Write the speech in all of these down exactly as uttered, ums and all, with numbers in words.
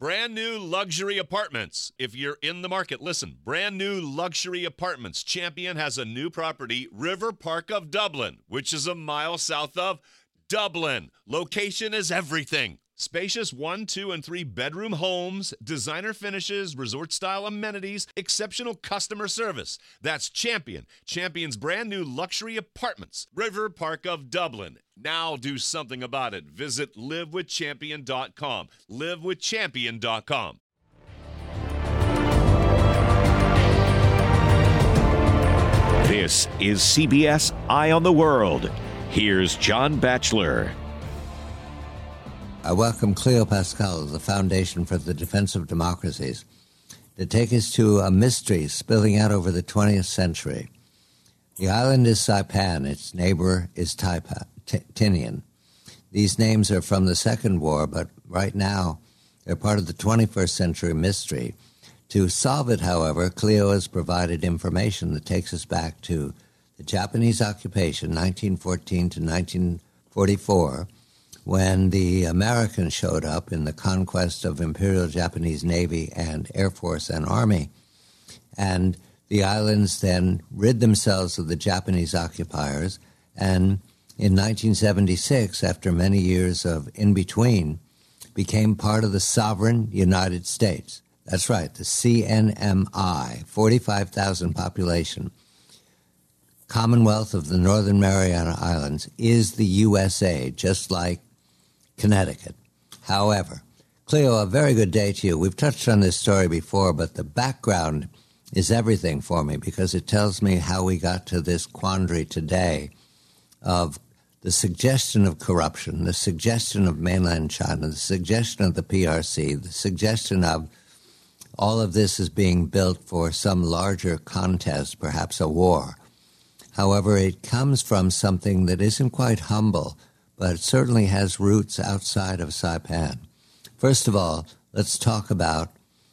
Brand new luxury apartments. If you're in the market, listen. Brand new luxury apartments. Champion has a new property, River Park of Dublin, which is a mile south of Dublin. Location is everything. Spacious one, two, and three bedroom homes, designer finishes, resort-style amenities, exceptional customer service. That's Champion. Champion's brand new luxury apartments. River Park of Dublin. Now do something about it. Visit live with champion dot com. live with champion dot com. This is C B S Eye on the World. Here's John Batchelor. I welcome Cleo Pascal of the Foundation for the Defense of Democracies to take us to a mystery spilling out over the twentieth century. The island is Saipan. Its neighbor is Taipan, T- Tinian. These names are from the Second War, but right now they're part of the twenty-first century mystery. To solve it, however, Cleo has provided information that takes us back to the Japanese occupation, nineteen fourteen to nineteen forty-four, when the Americans showed up in the conquest of Imperial Japanese Navy and Air Force and Army. And the islands then rid themselves of the Japanese occupiers. And in nineteen seventy-six, after many years of in-between, became part of the sovereign United States. That's right, the C N M I, forty-five thousand population. Commonwealth of the Northern Mariana Islands is the U S A, just like Connecticut. However, Cleo, a very good day to you. We've touched on this story before, but the background is everything for me because it tells me how we got to this quandary today of the suggestion of corruption, the suggestion of mainland China, the suggestion of the P R C, the suggestion of all of this is being built for some larger contest, perhaps a war. However, it comes from something that isn't quite humble, but it certainly has roots outside of Saipan. First of all, let's talk about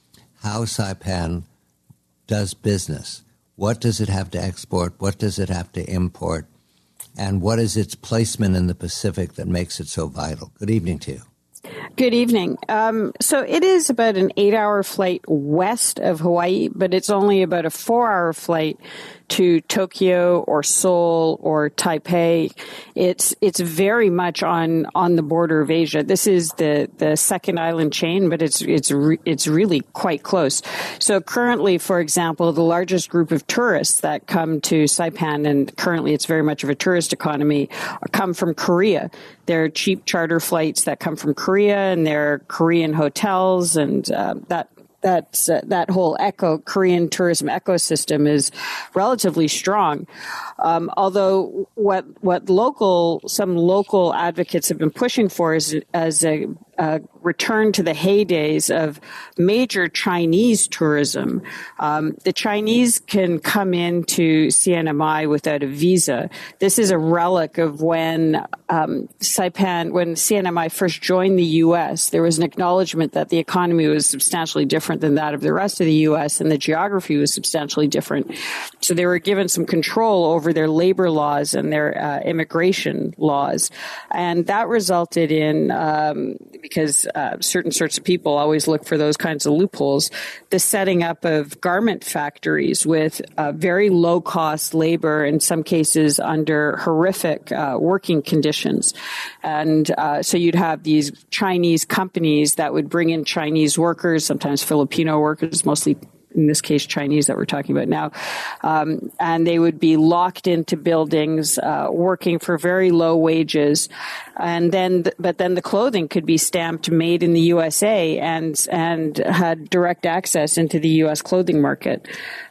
how Saipan does business. What does it have to export? What does it have to import? And what is its placement in the Pacific that makes it so vital? Good evening to you. Good evening. Um, so it is about an eight-hour flight west of Hawaii, but it's only about a four-hour flight to Tokyo or Seoul or Taipei. It's it's very much on, on the border of Asia. This is the, the second island chain, but it's it's re, it's really quite close. So currently, for example, the largest group of tourists that come to Saipan, and currently it's very much of a tourist economy, come from Korea. There are cheap charter flights that come from Korea, and there are Korean hotels, and uh, that that uh, that whole eco Korean tourism ecosystem is relatively strong. Um, although what what local some local advocates have been pushing for is as a, a return to the heydays of major Chinese tourism. Um, the Chinese can come into C N M I without a visa. This is a relic of when um, Saipan, when C N M I first joined the U S, there was an acknowledgement that the economy was substantially different than that of the rest of the U S, and the geography was substantially different. So they were given some control over their labor laws and their uh, immigration laws. And that resulted in, um, because uh, certain sorts of people always look for those kinds of loopholes, the setting up of garment factories with uh, very low-cost labor, in some cases under horrific uh, working conditions. And uh, so you'd have these Chinese companies that would bring in Chinese workers, sometimes Filipino workers, mostly in this case, Chinese that we're talking about now, um, and they would be locked into buildings, uh, working for very low wages, and then, th- but then the clothing could be stamped "Made in the U S A" and and had direct access into the U S clothing market.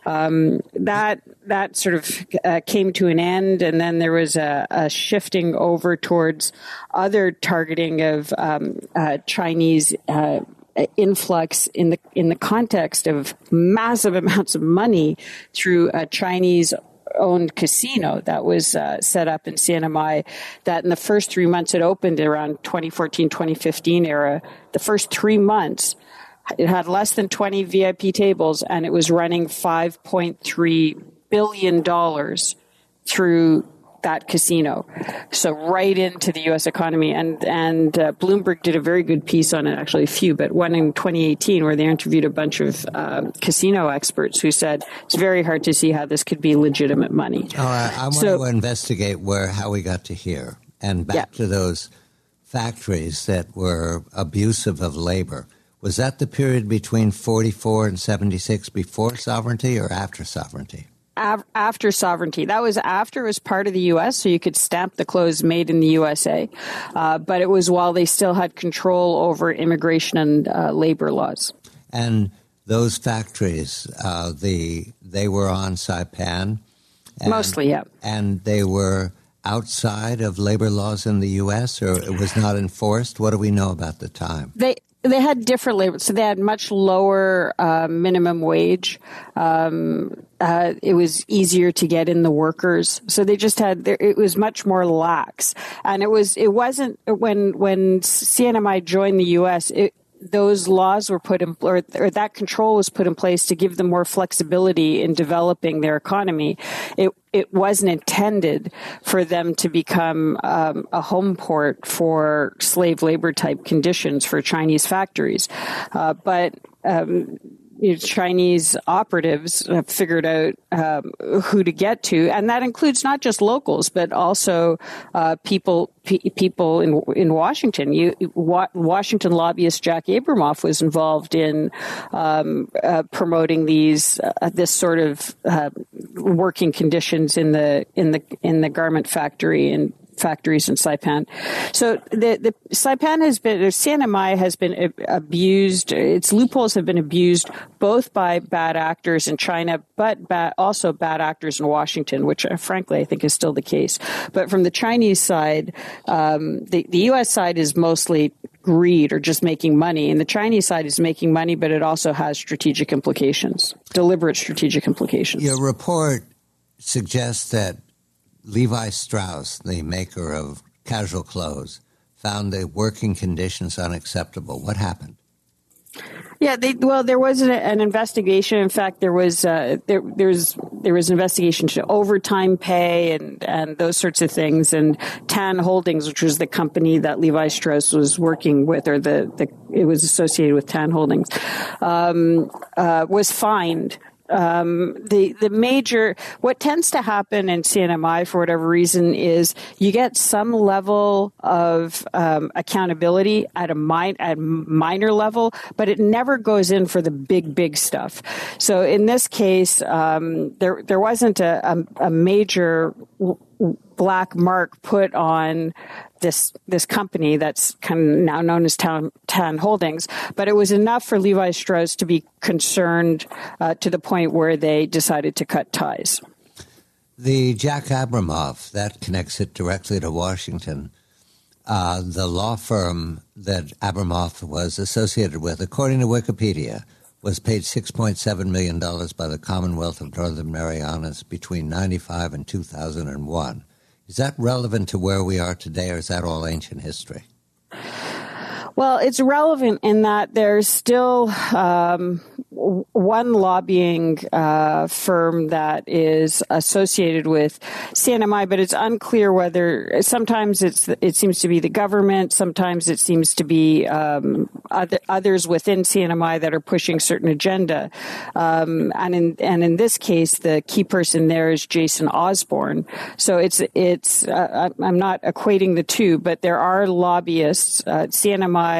Um, that that sort of uh, came to an end, and then there was a, a shifting over towards other targeting of um, uh, Chinese. Uh, influx in the in the context of massive amounts of money through a Chinese-owned casino that was uh, set up in C N M I, that in the first three months it opened around twenty fourteen, twenty fifteen era. The first three months, it had less than twenty V I P tables, and it was running five point three billion dollars through that casino. So right into the U S economy. And, and uh, Bloomberg did a very good piece on it, actually a few, but one in twenty eighteen where they interviewed a bunch of um, casino experts who said it's very hard to see how this could be legitimate money. All right, I want so, to investigate where how we got to here and back yeah. to those factories that were abusive of labor. Was that the period between forty-four and seventy-six before sovereignty or after sovereignty? After sovereignty. That was after it was part of the U S, so you could stamp the clothes made in the U S A. Uh, but it was while they still had control over immigration and uh, labor laws. And those factories, uh, the they were on Saipan? And, Mostly, yeah. And they were outside of labor laws in the U S, or it was not enforced? What do we know about the time? They They had different labor, so they had much lower uh, minimum wage. Um, uh, it was easier to get in the workers, so they just had. It was much more lax, and it was. It wasn't when when C N M I joined the U S. It, those laws were put in, or, or that control was put in place to give them more flexibility in developing their economy. It it wasn't intended for them to become um, a home port for slave labor type conditions for Chinese factories. Uh, but um, you know, Chinese operatives have figured out um, who to get to, and that includes not just locals, but also uh, people p- people in in Washington. You, wa- Washington lobbyist Jack Abramoff was involved in um, uh, promoting these uh, this sort of uh, working conditions in the in the in the garment factory and factories in Saipan. So the, the Saipan has been, or C N M I has been abused. Its loopholes have been abused both by bad actors in China, but bad, also bad actors in Washington, which uh, frankly I think is still the case. But from the Chinese side, um, the, the U S side is mostly greed or just making money. And the Chinese side is making money, but it also has strategic implications, deliberate strategic implications. Your report suggests that Levi Strauss, the maker of casual clothes, found the working conditions unacceptable. What happened? Yeah, they, well, there was an, an investigation. In fact, there was uh, there there's there was an investigation to overtime pay and, and those sorts of things. And Tan Holdings, which was the company that Levi Strauss was working with, or the, the it was associated with Tan Holdings, um, uh, was fined. Um, the, the major, what tends to happen in C N M I for whatever reason is you get some level of, um, accountability at a min- at minor level, but it never goes in for the big, big stuff. So in this case, um, there, there wasn't a, a, a major w- black mark put on this this company that's kind of now known as Tan, Tan Holdings, but it was enough for Levi Strauss to be concerned uh, to the point where they decided to cut ties. The Jack Abramoff, that connects it directly to Washington. Uh, the law firm that Abramoff was associated with, according to Wikipedia, was paid six point seven million dollars by the Commonwealth of Northern Marianas between ninety-five and two thousand one. Is that relevant to where we are today, or is that all ancient history? Well, it's relevant in that there's still um, one lobbying uh, firm that is associated with C N M I, but it's unclear whether sometimes it's it seems to be the government, sometimes it seems to be um, other, others within C N M I that are pushing certain agenda. Um, and in and in this case, the key person there is Jason Osborne. So it's it's uh, I'm not equating the two, but there are lobbyists. Uh, C N M I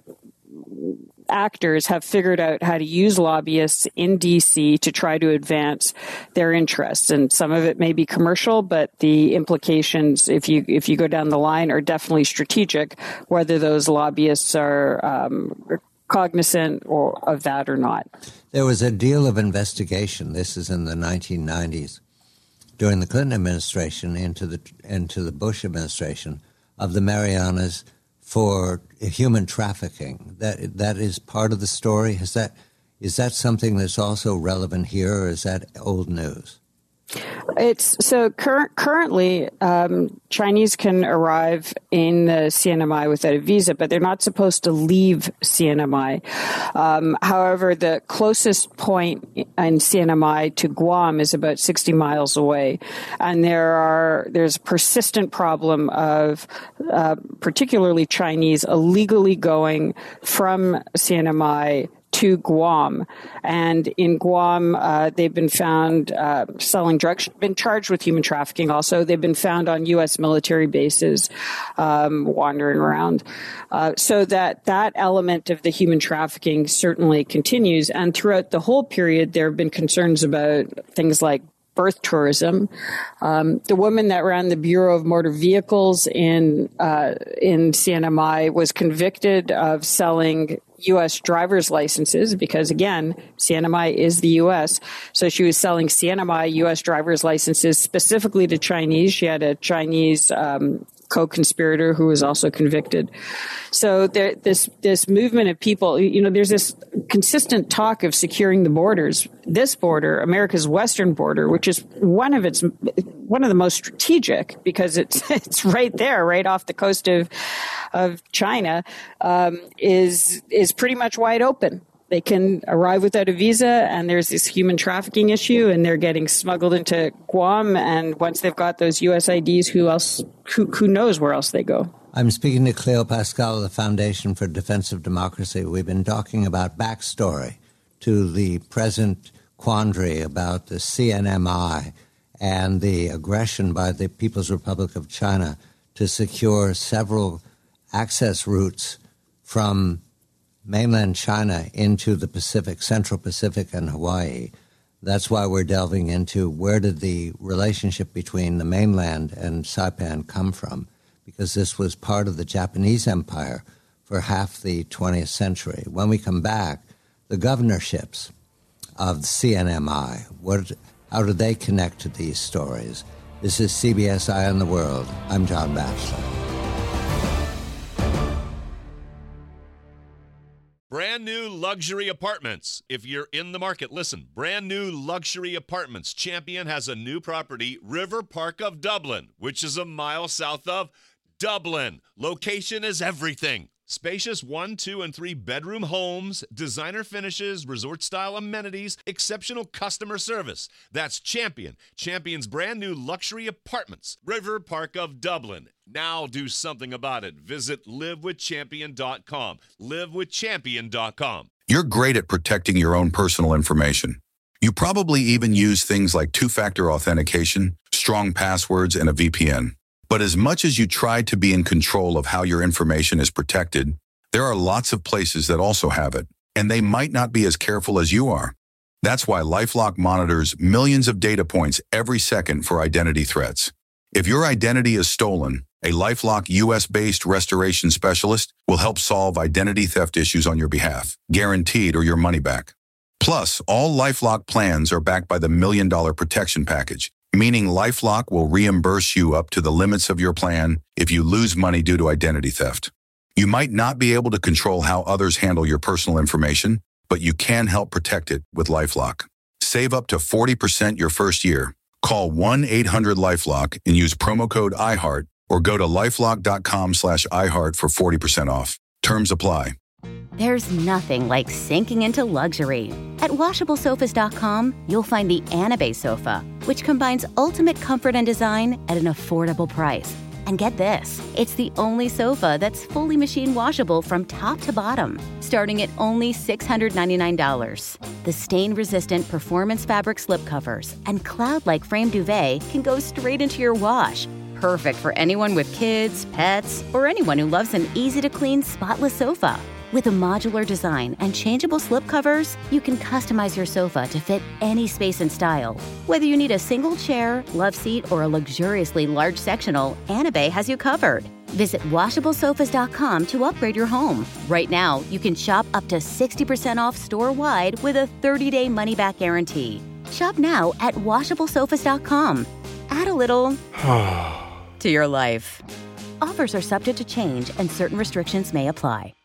actors have figured out how to use lobbyists in D C to try to advance their interests. And some of it may be commercial, but the implications, if you if you go down the line, are definitely strategic, whether those lobbyists are um, cognizant or, of that or not. There was a deal of investigation. This is in the nineteen nineties, during the Clinton administration into the into the Bush administration, of the Marianas for human trafficking. That that is part of the story. Is that is that something that's also relevant here, or is that old news? It's so cur- currently um, Chinese can arrive in the C N M I without a visa, but they're not supposed to leave C N M I. Um, however, the closest point in C N M I to Guam is about sixty miles away, and there are there's a persistent problem of uh, particularly Chinese illegally going from C N M I to Guam. And in Guam, uh, they've been found uh, selling drugs, been charged with human trafficking also. They've been found on U S military bases, um, wandering around. Uh, so that that element of the human trafficking certainly continues. And throughout the whole period, there have been concerns about things like birth tourism. Um, the woman that ran the Bureau of Motor Vehicles in uh, in C N M I was convicted of selling U S driver's licenses because, again, C N M I is the U S. So she was selling C N M I U S driver's licenses specifically to Chinese. She had a Chinese um, co-conspirator who was also convicted. So there, this this movement of people, you know, there's this consistent talk of securing the borders. This border, America's western border, which is one of its one of the most strategic because it's it's right there, right off the coast of of China, um, is is pretty much wide open. They can arrive without a visa, and there's this human trafficking issue, and they're getting smuggled into Guam. And once they've got those U S I Ds, who else? Who, who knows where else they go? I'm speaking to Cleo Pascal of the Foundation for Defense of Democracy. We've been talking about backstory to the present quandary about the C N M I and the aggression by the People's Republic of China to secure several access routes from mainland China into the Pacific, Central Pacific and Hawaii. That's why we're delving into where did the relationship between the mainland and Saipan come from, because this was part of the Japanese Empire for half the twentieth century. When we come back, the governorships of C N M I, what, how do they connect to these stories? This is C B S Eye on the World. I'm John Batchelor. Brand new luxury apartments. If you're in the market, listen. Brand new luxury apartments. Champion has a new property, River Park of Dublin, which is a mile south of Dublin. Location is everything. Spacious one, two, and three bedroom homes, designer finishes, resort-style amenities, exceptional customer service. That's Champion. Champion's brand new luxury apartments, River Park of Dublin. Now do something about it. Visit live with champion dot com. live with champion dot com. You're great at protecting your own personal information. You probably even use things like two-factor authentication, strong passwords, and a V P N. But as much as you try to be in control of how your information is protected, there are lots of places that also have it, and they might not be as careful as you are. That's why LifeLock monitors millions of data points every second for identity threats. If your identity is stolen, a LifeLock U S-based restoration specialist will help solve identity theft issues on your behalf, guaranteed or your money back. Plus, all LifeLock plans are backed by the Million Dollar Protection Package, meaning LifeLock will reimburse you up to the limits of your plan if you lose money due to identity theft. You might not be able to control how others handle your personal information, but you can help protect it with LifeLock. Save up to forty percent your first year. Call one eight hundred LifeLock and use promo code iHeart or go to lifelock.com slash iHeart for forty percent off. Terms apply. There's nothing like sinking into luxury. At washable sofas dot com, you'll find the Anabay sofa, which combines ultimate comfort and design at an affordable price. And get this, it's the only sofa that's fully machine washable from top to bottom, starting at only six hundred ninety-nine dollars. The stain-resistant performance fabric slipcovers and cloud-like frame duvet can go straight into your wash. Perfect for anyone with kids, pets, or anyone who loves an easy-to-clean, spotless sofa. With a modular design and changeable slipcovers, you can customize your sofa to fit any space and style. Whether you need a single chair, love seat, or a luxuriously large sectional, Anabay has you covered. Visit washable sofas dot com to upgrade your home. Right now, you can shop up to sixty percent off store-wide with a thirty-day money-back guarantee. Shop now at washable sofas dot com. Add a little to your life. Offers are subject to change and certain restrictions may apply.